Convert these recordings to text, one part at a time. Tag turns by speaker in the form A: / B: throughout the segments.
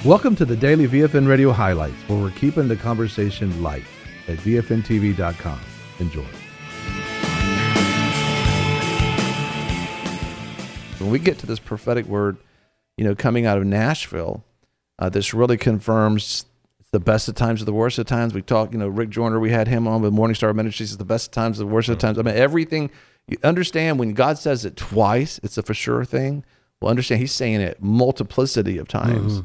A: Welcome to the Daily VFN Radio Highlights, where we're keeping the conversation light at VFNTV.com. Enjoy.
B: When we get to this prophetic word, coming out of Nashville, this really confirms the best of times, the worst of times. We talked, Rick Joyner, we had him on with Morning Star Ministries, it's the best of times, the worst of times. I mean, everything, you understand when God says it twice, it's a for sure thing. Well, understand he's saying it multiplicity of times.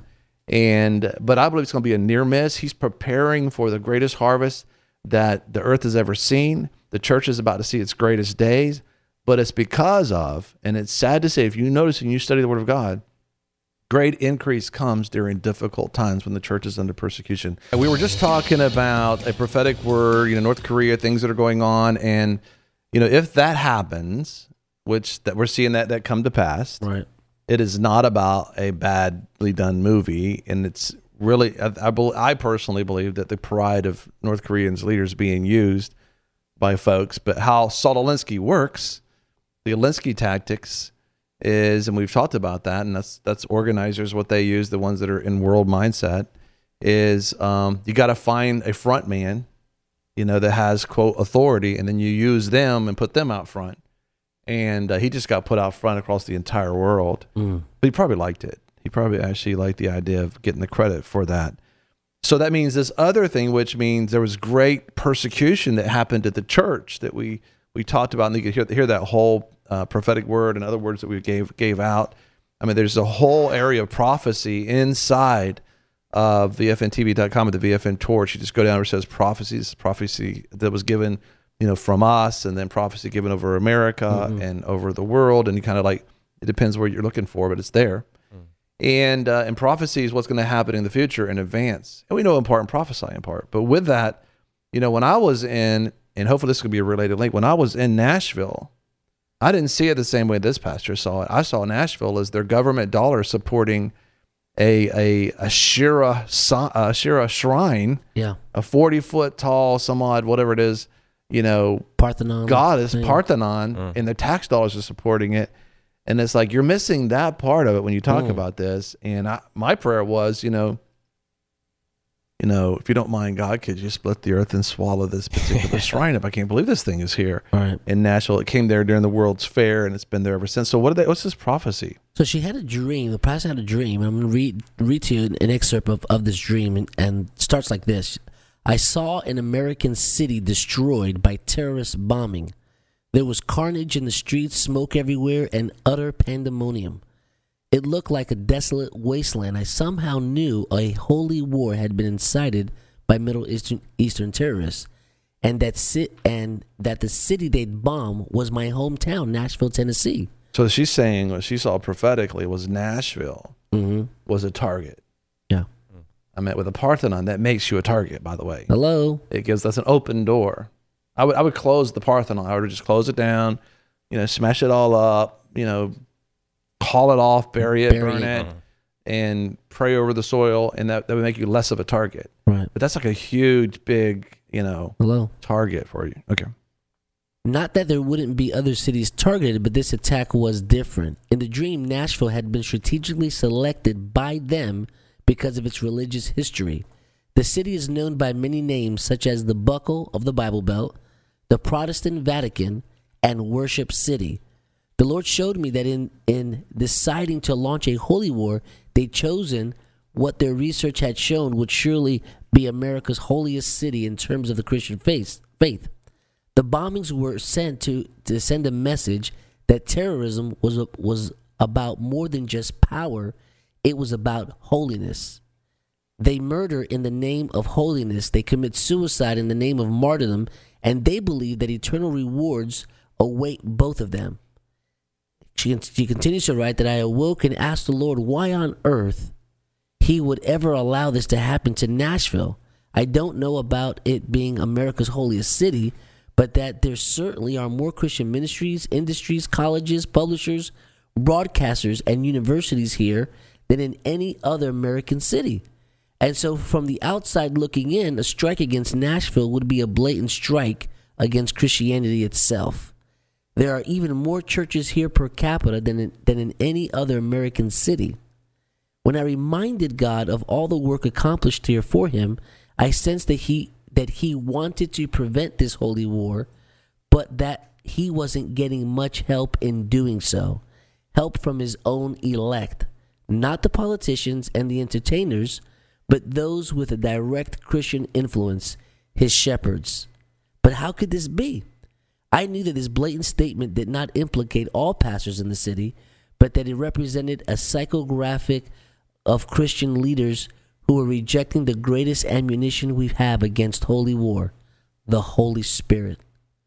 B: But I believe it's going to be a near miss. He's preparing for the greatest harvest that the earth has ever seen. The church is about to see its greatest days, but it's because of, and it's sad to say, if you notice and you study the Word of God, great increase comes during difficult times when the church is under persecution. And we were just talking about a prophetic word, North Korea, things that are going on, and if that happens, which that we're seeing that come to pass,
C: right?
B: It is not about a badly done movie, and it's really, I personally believe that the pride of North Koreans leaders being used by folks, but how Saul Alinsky works, the Alinsky tactics is, and we've talked about that, and that's organizers, what they use, the ones that are in world mindset, is you got to find a front man, that has, quote, authority, and then you use them and put them out front. And he just got put out front across the entire world. But he probably liked it. He probably actually liked the idea of getting the credit for that. So that means this other thing, which means there was great persecution that happened at the church that we talked about. And you could hear that whole prophetic word and other words that we gave out. I mean, there's a whole area of prophecy inside of VFNTV.com and the VFN Torch. You just go down where it says prophecy that was given from us, and then prophecy given over America and over the world. And you kind of it depends what you're looking for, but it's there. And prophecy is what's going to happen in the future in advance. And we know in part and prophesy in part. But with that, when I was in, and hopefully this could be a related link, when I was in Nashville, I didn't see it the same way this pastor saw it. I saw Nashville as their government dollar supporting a Shira shrine, a 40-foot tall, some odd, whatever it is,
C: Parthenon
B: goddess, Parthenon, and the tax dollars are supporting it. And it's like, you're missing that part of it when you talk about this. And my prayer was, if you don't mind, God, could you split the earth and swallow this particular shrine up? I can't believe this thing is here in Nashville. It came there during the World's Fair, and it's been there ever since. So what's this prophecy?
C: So she had a dream. The pastor had a dream. I'm going to read to you an excerpt of this dream, and it starts like this. I saw an American city destroyed by terrorist bombing. There was carnage in the streets, smoke everywhere, and utter pandemonium. It looked like a desolate wasteland. I somehow knew a holy war had been incited by Middle Eastern terrorists, and that the city they'd bomb was my hometown, Nashville, Tennessee.
B: So she's saying what she saw prophetically was Nashville was a target.
C: Yeah.
B: I met with a Parthenon. That makes you a target, by the way.
C: Hello.
B: It gives us an open door. I would close the Parthenon. I would just close it down, smash it all up, haul it off, bury it, burn it, and pray over the soil, and that would make you less of a target.
C: Right.
B: But that's like a huge, big, target for you. Okay.
C: Not that there wouldn't be other cities targeted, but this attack was different. In the dream, Nashville had been strategically selected by them because of its religious history. The city is known by many names, such as the Buckle of the Bible Belt, the Protestant Vatican, and Worship City. The Lord showed me that in deciding to launch a holy war, they'd chosen what their research had shown would surely be America's holiest city in terms of the Christian faith. The bombings were sent to send a message that terrorism was about more than just power. It was about holiness. They murder in the name of holiness. They commit suicide in the name of martyrdom, and they believe that eternal rewards await both of them. She continues to write that I awoke and asked the Lord why on earth he would ever allow this to happen to Nashville. I don't know about it being America's holiest city, but that there certainly are more Christian ministries, industries, colleges, publishers, broadcasters, and universities here than in any other American city. And so from the outside looking in, a strike against Nashville would be a blatant strike against Christianity itself. There are even more churches here per capita than in any other American city. When I reminded God of all the work accomplished here for him, I sensed that he wanted to prevent this holy war, but that he wasn't getting much help in doing so. Help from his own elect, not the politicians and the entertainers, but those with a direct Christian influence, his shepherds. But how could this be? I knew that his blatant statement did not implicate all pastors in the city, but that it represented a psychographic of Christian leaders who were rejecting the greatest ammunition we have against holy war, the Holy Spirit.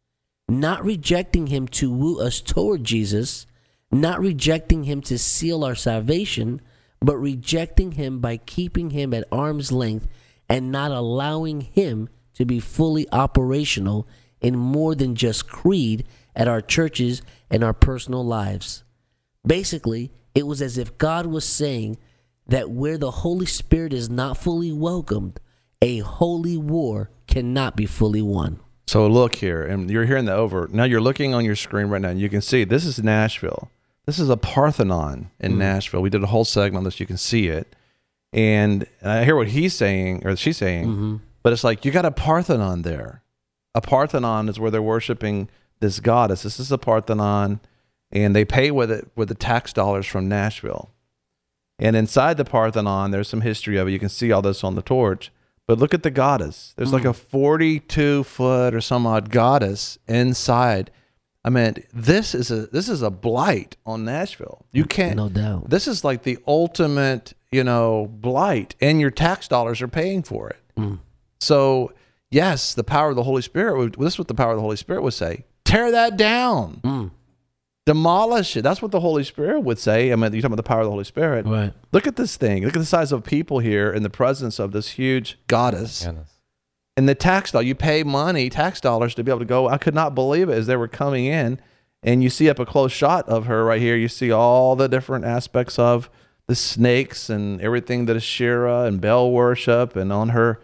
C: Not rejecting him to woo us toward Jesus, not rejecting him to seal our salvation, but rejecting him by keeping him at arm's length and not allowing him to be fully operational in more than just creed at our churches and our personal lives. Basically, it was as if God was saying that where the Holy Spirit is not fully welcomed, a holy war cannot be fully won.
B: So look here, and you're hearing the over. Now you're looking on your screen right now, and you can see this is Nashville. This is a Parthenon in Nashville. We did a whole segment on this. You can see it. And I hear what he's saying, or she's saying, but it's like, you got a Parthenon there. A Parthenon is where they're worshiping this goddess. This is a Parthenon, and they pay with it with the tax dollars from Nashville. And inside the Parthenon, there's some history of it. You can see all this on the torch. But look at the goddess. There's like a 42-foot or some odd goddess inside. I mean, this is a blight on Nashville. You can't.
C: No doubt.
B: This is like the ultimate, blight, and your tax dollars are paying for it. So, yes, the power of the Holy Spirit. This is what the power of the Holy Spirit would say: tear that down. Demolish it. That's what the Holy Spirit would say. I mean, you're talking about the power of the Holy Spirit.
C: Right.
B: Look at this thing. Look at the size of people here in the presence of this huge goddess. And the tax dollar, you pay money, tax dollars, to be able to go. I could not believe it as they were coming in. And you see up a close shot of her right here. You see all the different aspects of the snakes and everything that is Shira and Baal worship, and on her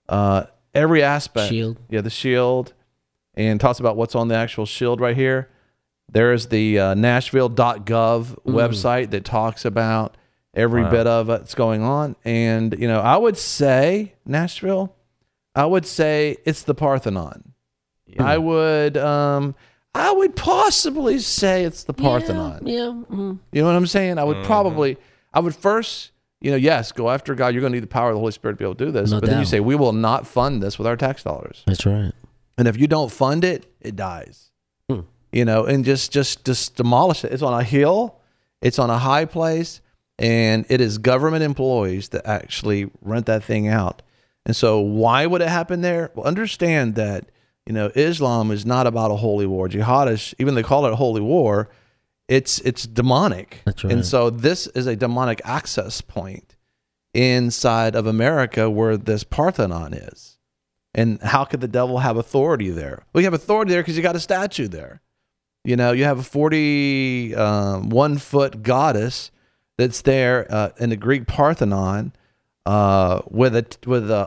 B: every aspect.
C: Shield.
B: Yeah, the shield. And talks about what's on the actual shield right here. There's the Nashville.gov website that talks about every bit of it that's going on. And, I would say, Nashville, I would say it's the Parthenon. Yeah. I would possibly say it's the Parthenon.
C: Yeah.
B: You know what I'm saying? I would I would first, yes, go after God. You're going to need the power of the Holy Spirit to be able to do this.
C: No
B: but then you
C: doubt.
B: say, we will not fund this with our tax dollars.
C: That's right.
B: And if you don't fund it, it dies. And just demolish it. It's on a hill, it's on a high place, and it is government employees that actually rent that thing out. And so why would it happen there? Well, understand that, Islam is not about a holy war. Jihadists, even they call it a holy war, it's demonic.
C: That's right.
B: And so this is a demonic access point inside of America where this Parthenon is. And how could the devil have authority there? Well, you have authority there because you got a statue there. You have a 41-foot goddess that's there in the Greek Parthenon it's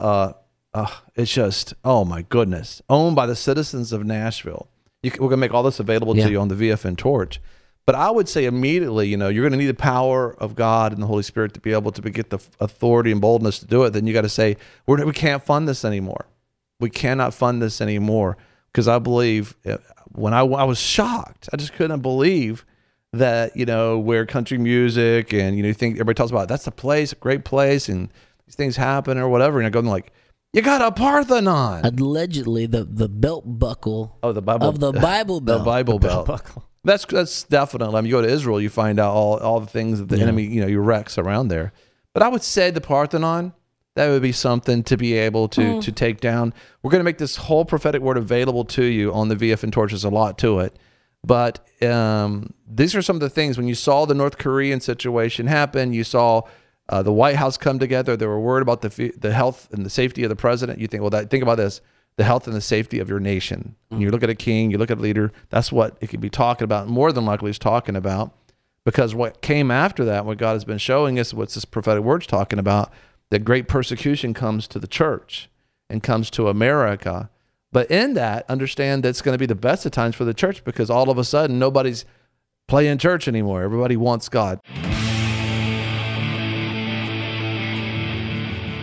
B: just, oh my goodness, owned by the citizens of Nashville. We're going to make all this available to you on the VFN Torch. But I would say immediately, you're going to need the power of God and the Holy Spirit to be able to get the authority and boldness to do it. Then you got to say, we can't fund this anymore. We cannot fund this anymore. Because I believe when I was shocked, I just couldn't believe that, where country music and, you think everybody talks about that's a place, a great place, and these things happen or whatever. And I go like, you got a Parthenon.
C: Allegedly, the belt buckle
B: of the Bible
C: belt.
B: The Bible belt. Buckle. That's definitely. I mean, you go to Israel, you find out all the things that the enemy, your wrecks around there. But I would say the Parthenon, that would be something to be able to take down. We're going to make this whole prophetic word available to you on the VFN Torch. There's a lot to it. But these are some of the things. When you saw the North Korean situation happen, you saw the White House come together. They were worried about the health and the safety of the president. You think, think about this, the health and the safety of your nation. When you look at a king, you look at a leader, that's what it could be talking about. More than likely it's talking about. Because what came after that, what God has been showing us, what's this prophetic word's talking about, that great persecution comes to the church and comes to America. But in that, understand that it's going to be the best of times for the church, because all of a sudden, nobody's playing church anymore. Everybody wants God.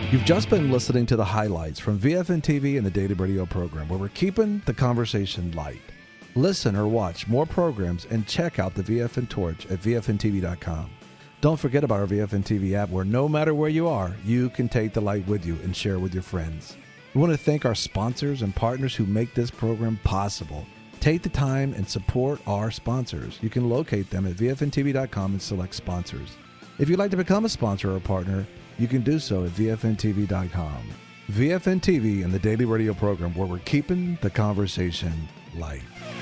A: You've just been listening to the highlights from VFN TV and the Daily Radio program, where we're keeping the conversation light. Listen or watch more programs and check out the VFN Torch at VFNTV.com. Don't forget about our VFN TV app, where no matter where you are, you can take the light with you and share with your friends. We want to thank our sponsors and partners who make this program possible. Take the time and support our sponsors. You can locate them at VFNTV.com and select sponsors. If you'd like to become a sponsor or a partner, you can do so at VFNTV.com. VFN TV and the Daily Radio program, where we're keeping the conversation light.